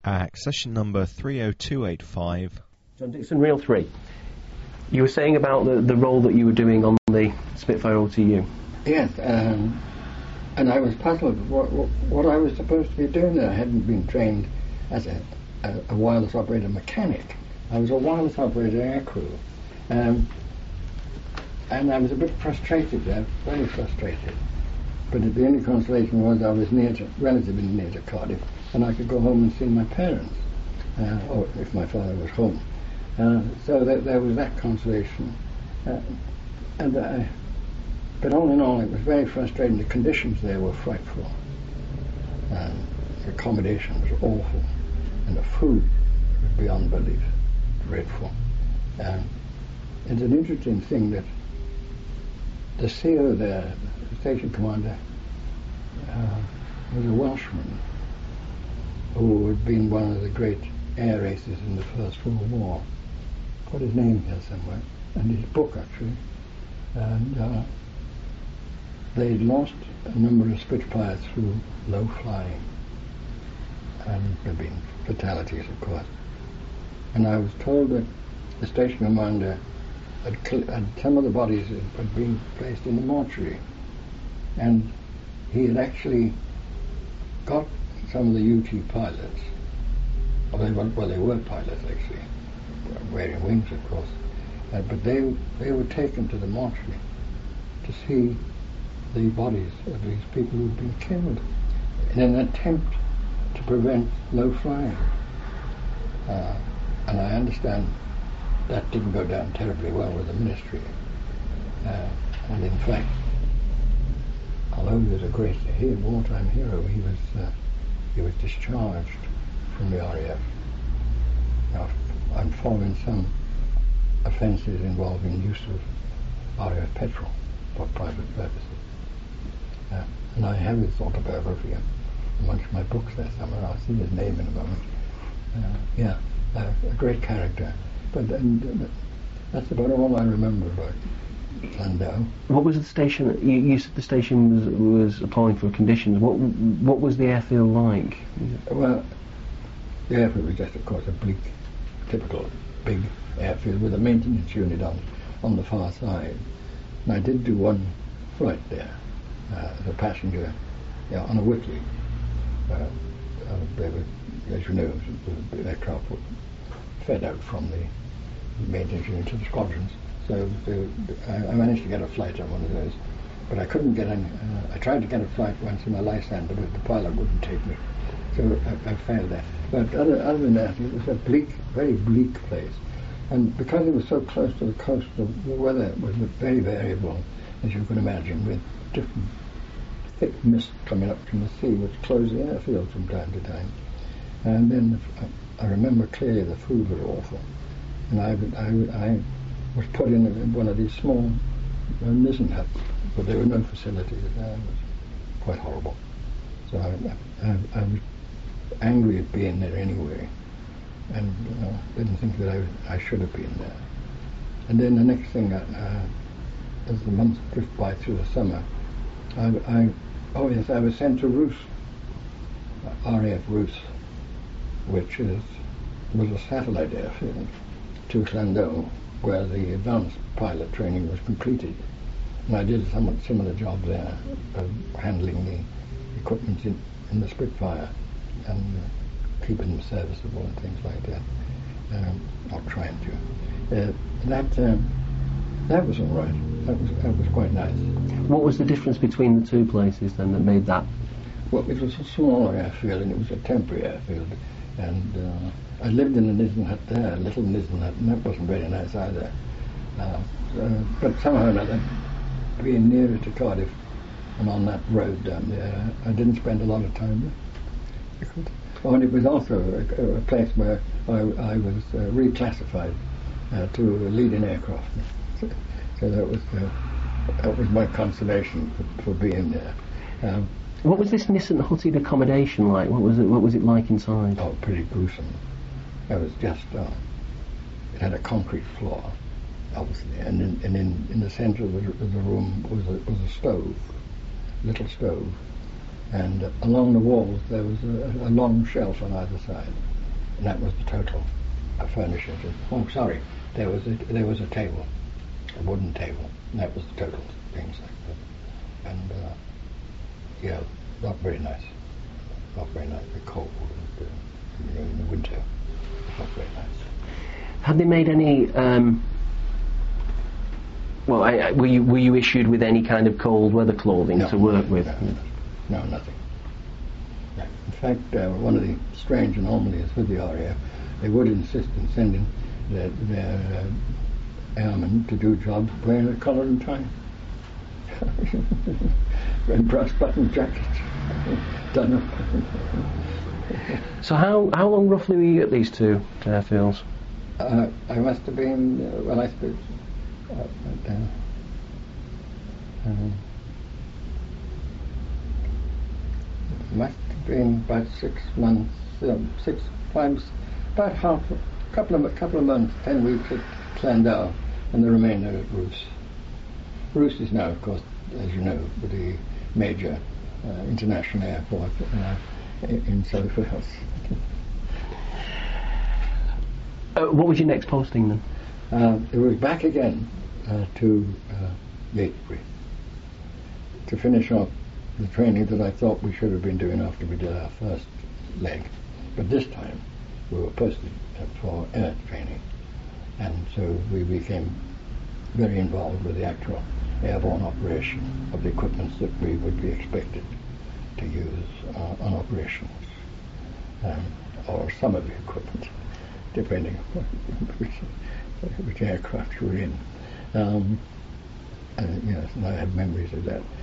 Session number 30285. John Dixon, Reel 3. You were saying about the role that you were doing on the Spitfire OTU. Yes, and I was puzzled what I was supposed to be doing there. I hadn't been trained as a wireless operator mechanic. I was a wireless operator aircrew. And I was a bit frustrated there, very frustrated. But the only consolation was I was relatively near to Cardiff, and I could go home and see my parents, or if my father was home. So there was that consolation. But all in all, it was very frustrating. The conditions there were frightful. The accommodation was awful, and the food was beyond belief, dreadful. It's an interesting thing that the CO there, the station commander, was a Welshman who had been one of the great air races in the First World War. Got his name here somewhere, and his book actually. And they'd lost a number of Spitfires through low flying, and there'd been fatalities, of course. And I was told that the station commander had some of the bodies had been placed in the mortuary, and he had actually got some of the UT pilots, they were pilots actually, wearing wings of course, but they were taken to the mortuary to see the bodies of these people who'd been killed in an attempt to prevent low flying. And I understand that didn't go down terribly well with the ministry. And in fact, although he was a great wartime hero, he was discharged from the RAF and following some offences involving use of RAF petrol for private purposes. And I have his autobiography amongst my books there somewhere. I'll see his name in a moment. A great character. But that's about all I remember about Llandau. What was the station? You said the station was appalling for conditions. What was the airfield like? Well, the airfield was just, of course, a bleak, typical big airfield with a maintenance unit on the far side. And I did do one flight there as a passenger, on a Whitley. They were, as you know, the aircraft were fed out from the maintenance unit to the squadrons. So I managed to get a flight on one of those, but I couldn't get any. I tried to get a flight once in a Lysander, but the pilot wouldn't take me, so I failed that. But other than that, it was a bleak, very bleak place, and because it was so close to the coast, the weather was very variable, as you can imagine, with different thick mist coming up from the sea, which closed the airfield from time to time. And then I remember clearly the food was awful, and I was put in one of these small mizzen huts, but there were no facilities there. It was quite horrible. So I was angry at being there anyway, and didn't think that I should have been there. And then the next thing, as the months drift by through the summer, I was sent to Roos, RAF Roos, which was a satellite airfield to Llandau, where the advanced pilot training was completed. And I did a somewhat similar job there, handling the equipment in the Spitfire and keeping them serviceable and things like that, or trying to. That was all right. That was quite nice. What was the difference between the two places then that made that? Well, it was a smaller airfield, and it was a temporary airfield. And I lived in a Nissen hut there, a little Nissen hut, and that wasn't very nice either. But somehow or another, being nearer to Cardiff and on that road down there, I didn't spend a lot of time there. Oh, and it was also a place where I was reclassified to lead an aircraft. So that was my consolation for being there. What was this Nissen hutted accommodation like? What was it like inside? Oh, pretty gruesome. It was just it had a concrete floor, obviously, and in the centre of the room was a stove, little stove, and along the walls there was a long shelf on either side, and that was the total furnishings. Oh, sorry, there was a table, a wooden table, and that was the total, things like that. And yeah, not very nice, not very nice. Very cold, and, in the winter, not very nice. Had they made any? Were you issued with any kind of cold weather clothing to work with? No, nothing. No. In fact, one of the strange anomalies with the RAF, they would insist in sending their airmen to do jobs wearing a collar and tie. Red brass button jackets. Done up. So how long roughly were you at these two airfields? I must have been, I suppose, must have been about 6 months, about couple of months, 10 weeks at Clandau, and the remainder at Roos. Roos is now, of course, as you know, the major international airport in South Wales. What was your next posting then? It was back again to Gatesbury to finish off the training that I thought we should have been doing after we did our first leg. But this time we were posted for air training, and so we became very involved with the actual airborne operation of the equipment that we would be expected to use on operations, or some of the equipment, depending on which aircraft you were in. Yes, and I have memories of that.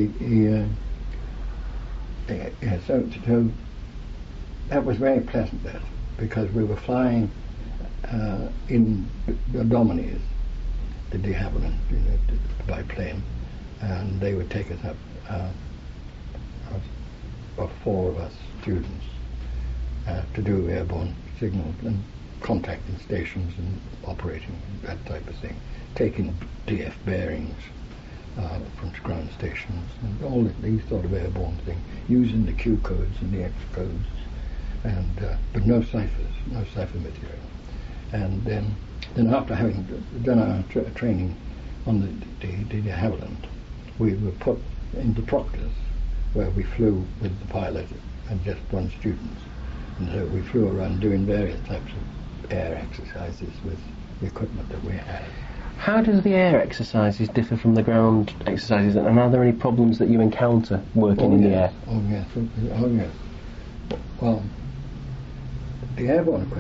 So that was very pleasant, that, because we were flying in the Dominies, the de Havilland, by plane, and they would take us up, about 4 of us students, to do airborne signal and contacting stations and operating that type of thing, taking DF bearings from ground stations and all these sort of airborne things, using the Q codes and the X codes, and but no ciphers, no cipher material. And then after having done our training on the de Havilland, we were put into Proctors, where we flew with the pilot and just one student. And so we flew around doing various types of air exercises with the equipment that we had. How does the air exercises differ from the ground exercises, and are there any problems that you encounter working in the air? Oh yes. Well, the airborne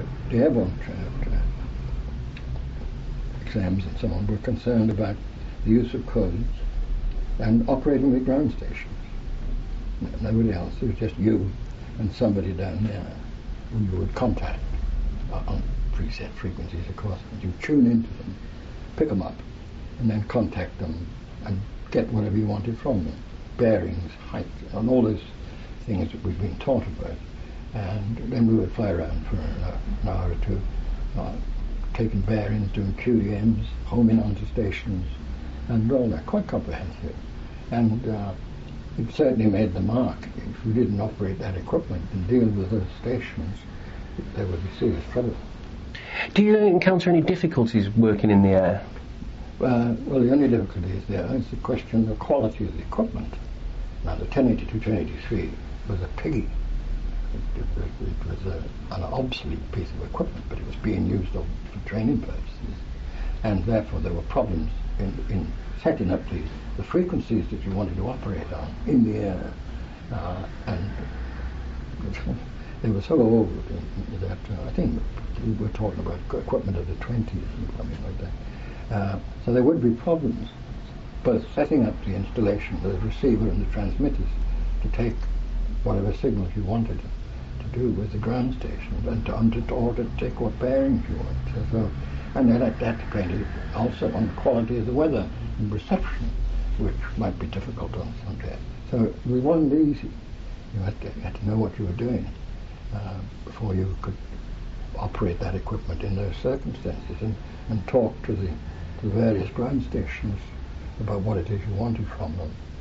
exams and so on were concerned about the use of codes and operating the ground stations. Nobody else. It was just you and somebody down there who you would contact on preset frequencies, of course, and you tune into them, pick them up, and then contact them and get whatever you wanted from them. Bearings, height, and all those things that we've been taught about. And then we would fly around for an hour or two, taking bearings, doing QDMs, homing onto stations, and all that, quite comprehensive. And it certainly made the mark. If we didn't operate that equipment and deal with those stations, there would be serious trouble. Do you encounter any difficulties working in the air? Well, the only difficulty is there is the question of the quality of the equipment. Now, the 1082, 1083 was a piggy. It was an obsolete piece of equipment, but it was being used for training purposes, and therefore there were problems in setting up the frequencies that you wanted to operate on in the air, and they were so old that I think we were talking about equipment of the 20s and something like that. So there would be problems both setting up the installation, the receiver and the transmitters, to take whatever signals you wanted to do with the ground station, and to take what bearings you want. So, and then that depended also on the quality of the weather and reception, which might be difficult on some days. So it wasn't easy. You had to know what you were doing before you could operate that equipment in those circumstances, and talk to the various ground stations about what it is you wanted from them.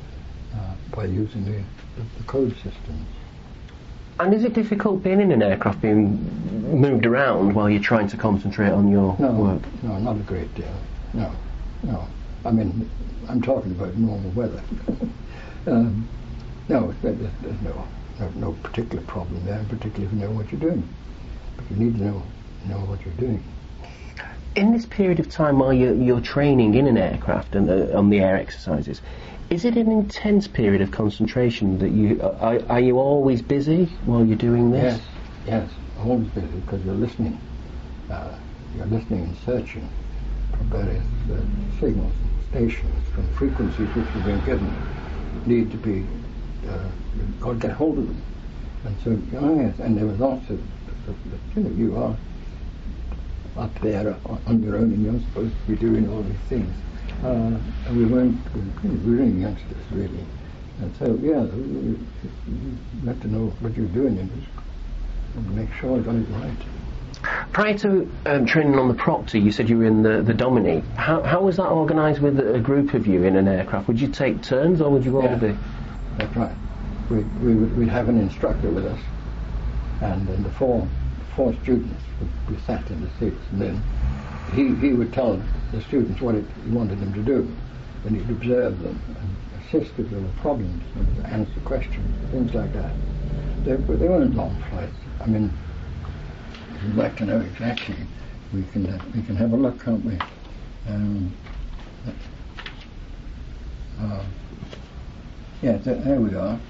by using the code systems. And is it difficult being in an aircraft, being moved around while you're trying to concentrate on your work? No, not a great deal. No. I mean, I'm talking about normal weather. No, there's no particular problem there, particularly if you know what you're doing. But you need to know what you're doing. In this period of time while you're training in an aircraft and on the air exercises, is it an intense period of concentration that are you always busy while you're doing this? Yes, always busy because you're listening. You're listening and searching for various signals, stations, from frequencies which you've been given. Need to be, you've got to get hold of them. And so, yes, and there was also, you are up there on your own and you're supposed to be doing all these things. And we were only youngsters, really. And so, you have to know what you're doing and make sure you got it right. Prior to training on the Proctor, you said you were in the Domini. How was that organised with a group of you in an aircraft? Would you take turns or would you all be? That's right. We'd have an instructor with us, and then the four students would be sat in the seats, and then he would tell the students what he wanted them to do, and he'd observe them and assist if there were problems, and answer questions, things like that. They weren't long flights. I mean, if you'd like to know exactly, we can have a look, can't we? Yes, there we are.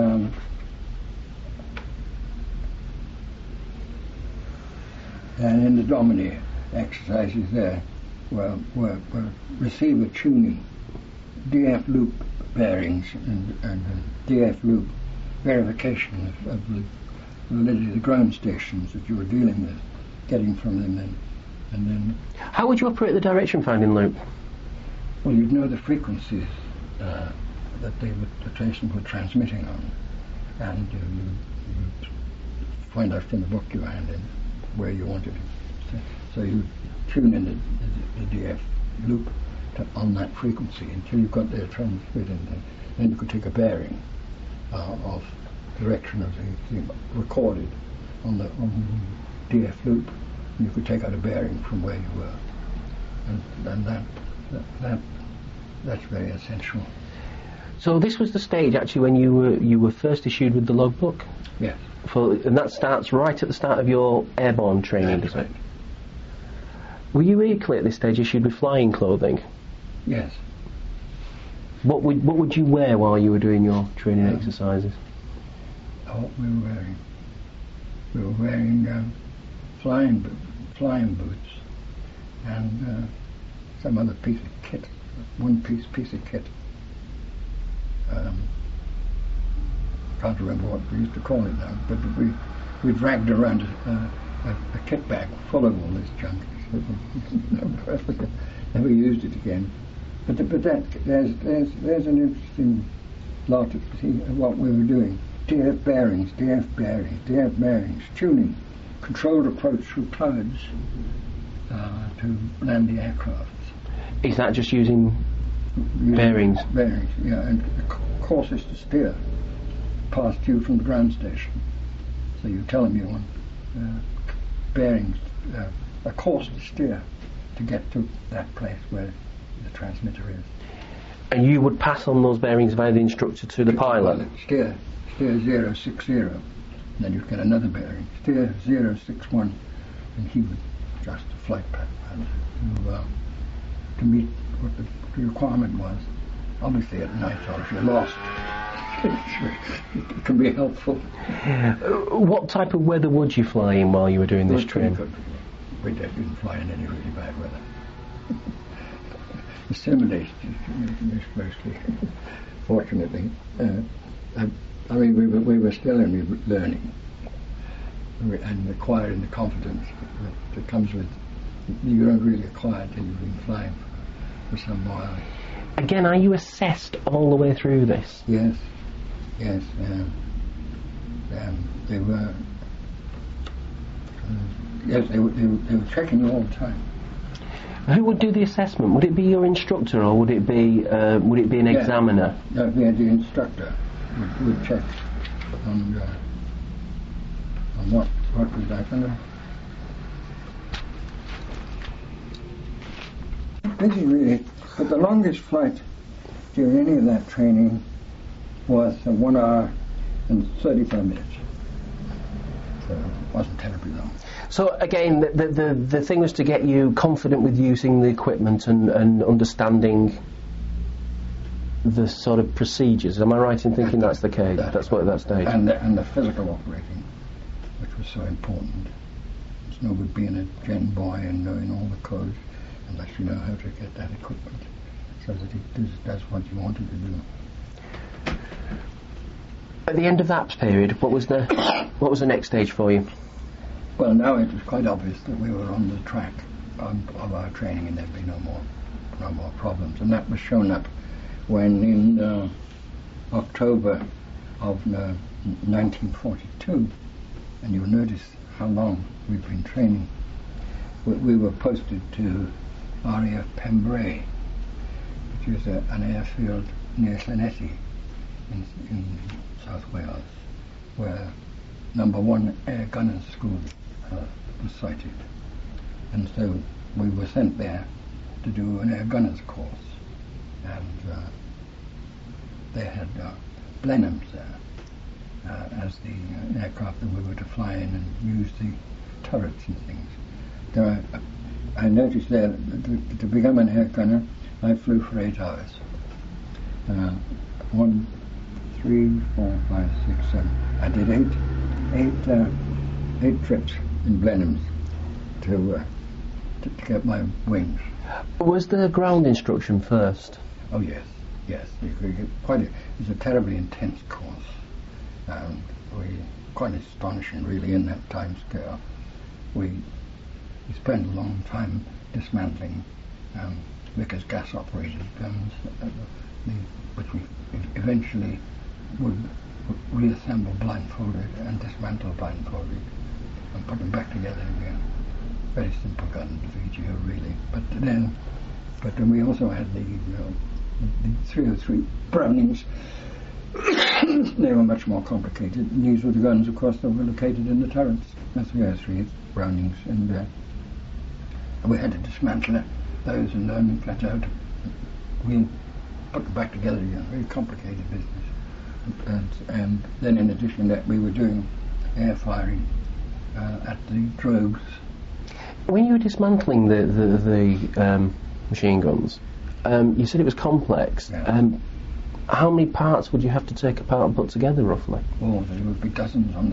And in the Domini exercises there were receiver tuning, DF loop bearings and DF loop verification of the validity of the ground stations that you were dealing with, getting from them and then. How would you operate the direction finding loop? Well, you'd know the frequencies that the stations were transmitting on, and you'd find out from the book you had in where you wanted it. So you tune in the DF loop on that frequency until you got there transmitted, and then you could take a bearing of direction of the thing recorded on the DF loop, and you could take out a bearing from where you were, and that's very essential. So this was the stage actually when you were first issued with the logbook? Yes. And that starts right at the start of your airborne training, does right. it? Were you equally at this stage issued with flying clothing? Yes. What would you wear while you were doing your training exercises? What we were wearing flying boots and some other piece of kit, piece of kit. Can't remember what we used to call it now, but we dragged around a kit bag full of all this junk. Never used it again. But that there's an interesting lot of what we were doing. DF bearings, tuning, controlled approach through clouds to land the aircraft. Is that just using bearings? Bearings, yeah, and courses to steer past you from the ground station. So you tell them you want bearings, a course to steer to get to that place where the transmitter is. And you would pass on those bearings via the instructor to the pilot? Steer 060, then you'd get another bearing. Steer 061, and he would adjust the flight path to meet what the requirement was. Obviously at night, or if you're lost, it can be helpful. What type of weather would you fly in while you were doing this training? We didn't fly in any really bad weather. The simulation mostly, fortunately. I mean, we were still only learning and acquiring the confidence that comes with. You don't really acquire until you've been flying for some while. Again, are you assessed all the way through this? Yes. They were. Yes, they were checking you all the time. Who would do the assessment? Would it be your instructor, or would it be an examiner? No, the instructor would check on what was happening. Busy really, but the longest flight during any of that training was 1 hour and 35 minutes. So it wasn't terribly long. So again, the thing was to get you confident with using the equipment and understanding the sort of procedures. Am I right in thinking that's the case? That's what at that stage. And the physical operating, which was so important. It's no good being a gen boy and knowing all the codes unless you know how to get that equipment so that it does what you wanted to do. At the end of that period, what was the next stage for you? Well, now it was quite obvious that we were on the track of our training, and there'd be no more problems. And that was shown up when in October of 1942, and you'll notice how long we've been training. We were posted to RAF Pembrey, which is an airfield near Llanelli in South Wales, where number 1 Air Gunners School was sited. And so we were sent there to do an Air Gunners course. And they had Blenheims there as the aircraft that we were to fly in and use the turrets and things. So I noticed there that to become an air gunner, I flew for 8 hours. 1, 3, 4, 5, 6, 7. I did eight trips in Blenheims to get my wings. Was there ground instruction first? Oh yes. You could get it was a terribly intense course. Quite astonishing, really, in that time scale. We spent a long time dismantling Vickers gas-operated guns, which we eventually would reassemble blindfolded and dismantle blindfolded and put them back together again. Very simple guns, VGO really. But then we also had the 303 Brownings. They were much more complicated. And these were the guns, of course, that were located in the turrets. The 303 Brownings, and we had to dismantle those and learn them flat out. We put them back together again. Very complicated business. And then in addition to that, we were doing air firing at the drogues. When you were dismantling the machine guns, you said it was complex. Yeah. How many parts would you have to take apart and put together, roughly? Oh, there would be dozens on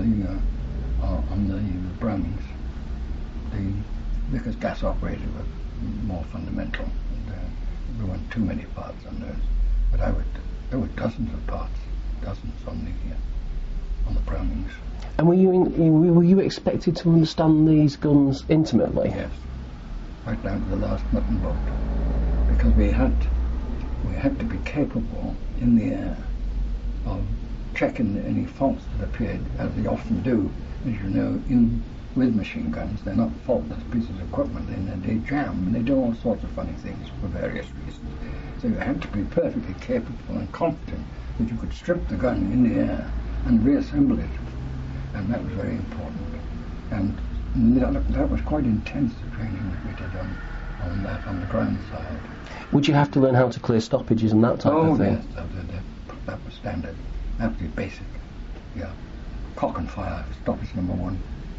the Brownings. The Vickers gas operated were more fundamental. And, there weren't too many parts on those, but there were dozens of parts, dozens on the Brownings. And were you expected to understand these guns intimately? Yes, right down to the last nut and bolt, because we had to be capable in the air of checking any faults that appeared, as they often do, as you know, with machine guns. They're not faultless pieces of equipment, and they jam, and they do all sorts of funny things for various reasons. So you had to be perfectly capable and confident that you could strip the gun in the air and reassemble it, and that was very important. And that was quite intense, the training that we did on the ground side. Would you have to learn how to clear stoppages and that type of thing? Oh yes, that was standard, absolutely basic. Yeah, cock and fire, stoppage number 1.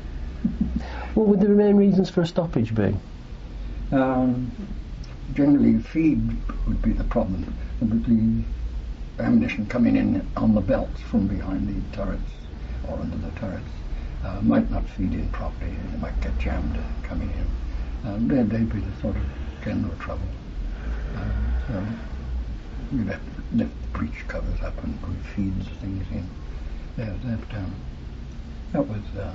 What would the main reasons for a stoppage be? Generally, feed would be the problem. There would be ammunition coming in on the belts from behind the turrets or under the turrets. Might not feed in properly, they might get jammed coming in. They'd be the sort of general trouble. So you'd have to lift the breech covers up and put feeds things in. That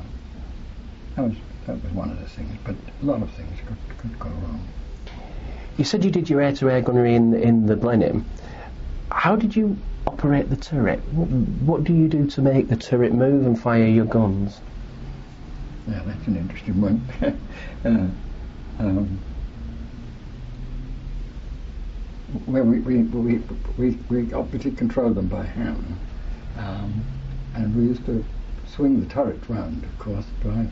was one of the things, but a lot of things could go wrong. You said you did your air-to-air gunnery in the Blenheim. How did you operate the turret? What do you do to make the turret move and fire your guns? Yeah, that's an interesting one. well, we obviously controlled them by hand, and we used to swing the turret round, of course, by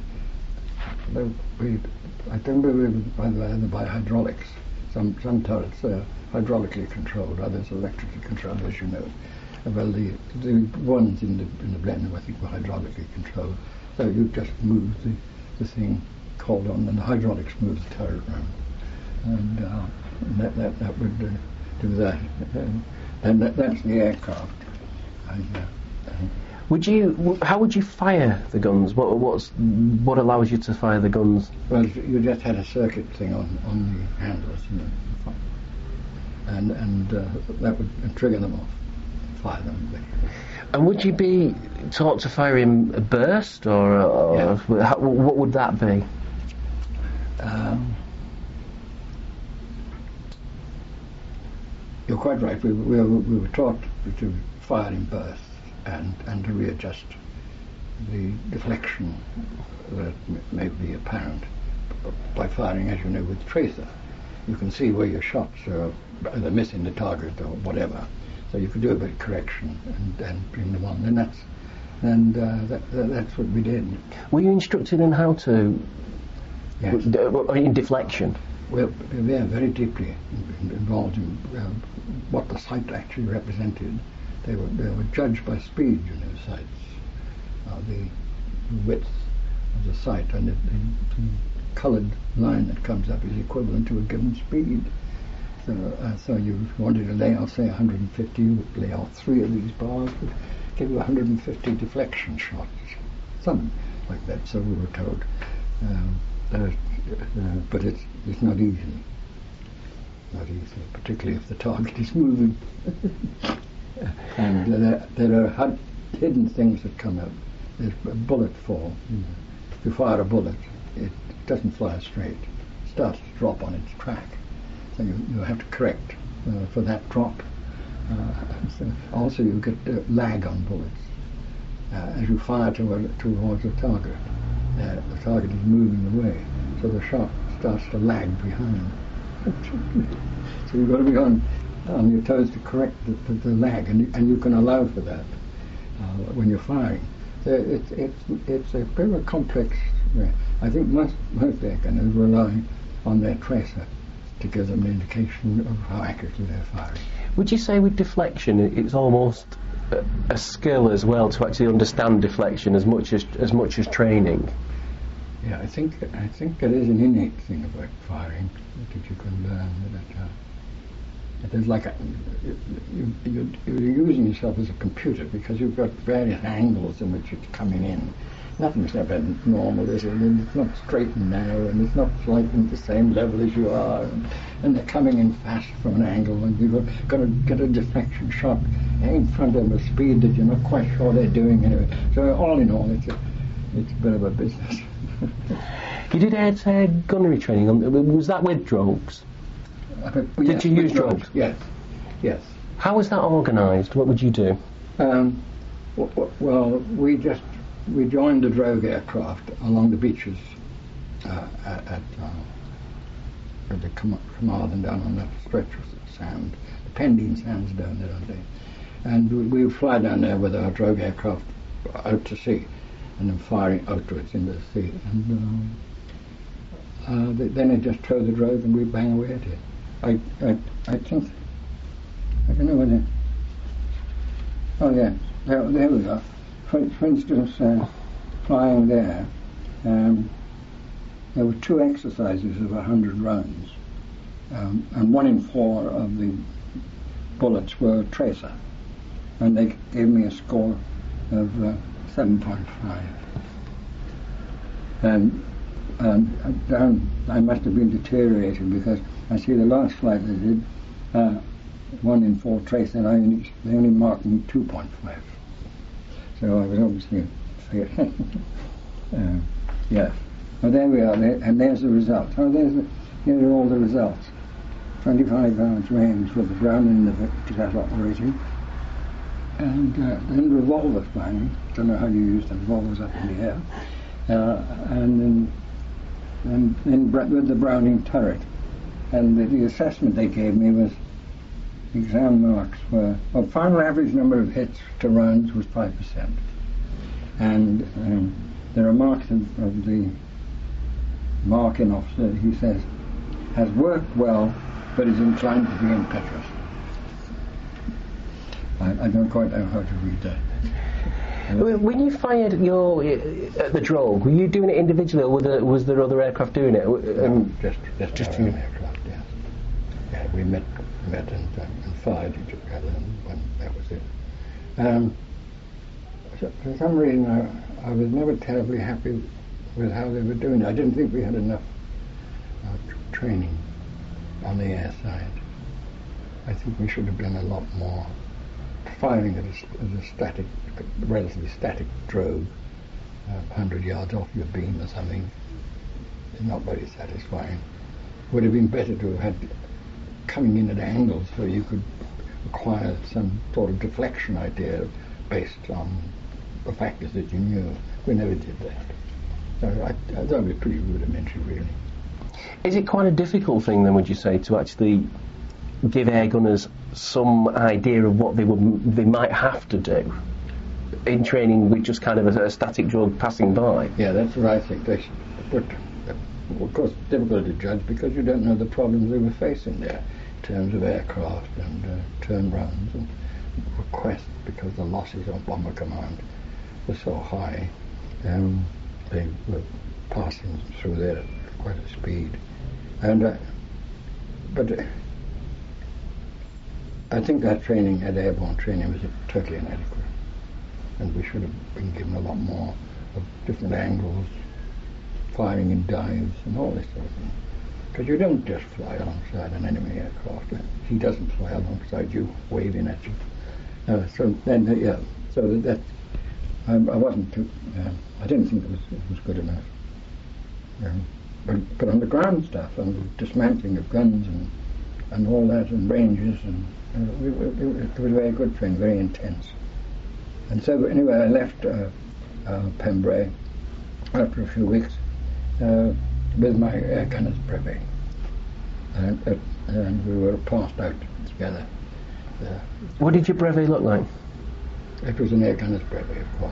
I don't believe by hydraulics. Some turrets are hydraulically controlled, others electrically controlled, as you know. Well, the ones in the Blenheim, I think, were hydraulically controlled. So you just move the thing called on, and the hydraulics moves the turret around, and that would do that. And that's the aircraft. How would you fire the guns? What allows you to fire the guns? Well, you just had a circuit thing on the handles, and that would trigger them off, fire them. And would you be taught to fire in a burst, or Yeah. what would that be? You're quite right. We were taught to fire in bursts and to readjust the deflection that may be apparent by firing, as you know, with tracer. You can see where your shots are either missing the target or whatever. So you could do a bit of correction and bring them on, and that's what we did. Were you instructed in how to Yes. in deflection? Well, they are very deeply involved in what the sight actually represented. They were judged by speed, sights. The width of the sight and the coloured line that comes up is equivalent to a given speed. So you wanted to lay out, say, 150, you would lay out 3 of these bars, would give you 150 deflection shots, something like that. So we were told. But it's not easy. Not easy, particularly if the target is moving. And there are hidden things that come out. There's a bullet fall. If you fire a bullet, it doesn't fly straight. It starts to drop on its track. So you have to correct for that drop. Also, you get lag on bullets. As you fire towards the target is moving away, so the shot starts to lag behind. So you've got to be on your toes to correct the lag, and you can allow for that when you're firing. So it's a bit of a complex. I think most air gunners rely on their tracer to give them an indication of how accurately they're firing. Would you say with deflection it's almost a skill as well to actually understand deflection as much as training? Yeah, I think it is an innate thing about firing that you can learn. That there's like you're using yourself as a computer because you've got various angles in which it's coming in. Nothing's ever normal, is it? And it's not straight and narrow, and it's not slightly at the same level as you are, and they're coming in fast from an angle, and you've got to get a deflection shot in front of a speed that you're not quite sure they're doing anyway. So all in all, it's a bit of a business. You did air-to-air gunnery training. Was that with drogues? Did you use drogues? Yes. How was that organised? What would you do? Well, we joined the drogue aircraft along the beaches at the Carmarthen down on that stretch of sand, the Pendine Sands down there, aren't they? And we would fly down there with our drogue aircraft out to sea, and then firing outwards into the sea. And then it just towed the drogue, and we bang away at it. I think I don't know whether. Oh yeah, there we go. For instance, flying there, there were 2 exercises of 100 rounds, and 1 in 4 of the bullets were tracer, and they gave me a score of 7.5. And I must have been deteriorating because I see the last flight I did, 1 in 4 tracer, and they only marked me 2.5. So I was obviously yeah. Well, there we are, and there's the result. Here are all the results. 25 yards range with the Browning that operating, and then revolver firing. Don't know how you use the revolvers up in the air, and then with the Browning turret. And the assessment they gave me was exam marks were, well, final average number of hits to rounds was 5%. And there are marks of the marking officer, he says, has worked well, but is inclined to be impetuous. I don't quite know how to read that. When you fired at the Drogue, were you doing it individually, or was there other aircraft doing it? Just our own aircraft, yes. Yeah, we met and fired together, and that was it. So for some reason, I was never terribly happy with how they were doing it. I didn't think we had enough training on the air side. I think we should have done a lot more. Firing at a relatively static drogue, 100 yards off your beam or something, is not very satisfying. Would have been better to have had coming in at angles so you could acquire some sort of deflection idea based on the factors that you knew. We never did that. So I thought it was pretty rudimentary, really. Is it quite a difficult thing then, would you say, to actually give air gunners some idea of what they might have to do in training with just kind of a static drogue passing by? Yeah, that's what I think. But of course, it's difficult to judge because you don't know the problems they were facing there in terms of aircraft and turnarounds and requests, because the losses on Bomber Command were so high. They were passing through there at quite a speed. But I think that training, that airborne training, was totally inadequate. And we should have been given a lot more of different angles, firing in dives and all this sort of thing. Because you don't just fly alongside an enemy aircraft. He doesn't fly alongside you, waving at you. So that I wasn't too, I didn't think it was good enough. But on the ground stuff, on the dismantling of guns and all that, and ranges, and it was very good training, very intense. And so anyway, I left Pembrey after a few weeks with my air gunner's brevet, and we were passed out together. What did your brevet look like? It was an air gunner's brevet, of course,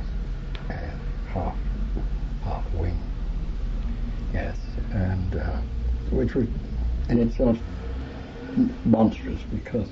half wing, yes, and which was in itself monstrous, because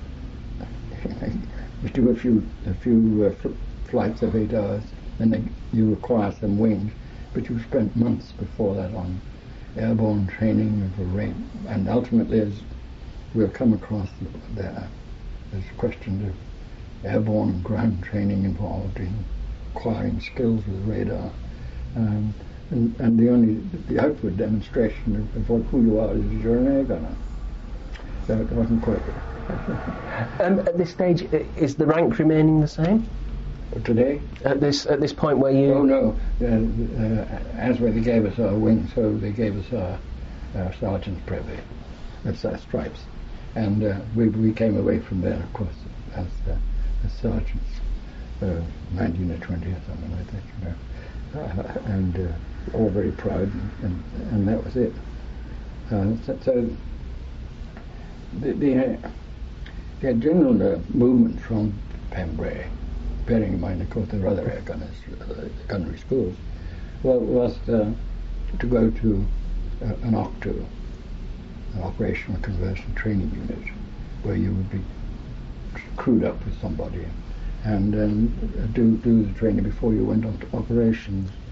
you do a few flights of 8 hours, and then you require some wings, but you spent months before that on airborne training of a range, and ultimately, as we'll come across there, there's questions of airborne and ground training involved in acquiring skills with radar, and the outward demonstration of who you are is you're an air gunner. So it wasn't quite. At this stage, is the rank remaining the same? Today? At this point where you... Oh no, as where they gave us our wings, so they gave us our sergeant's brevet. That's our stripes. And we came away from there, of course, as sergeants, 19 or 20 or something like that, you know. And all very proud, and that was it. So the general movement from Pembrey, bearing in mind, of course, there are other air gunners, gunnery schools, was to go to an OCTU, an operational conversion training unit, where you would be crewed up with somebody and do the training before you went on to operations.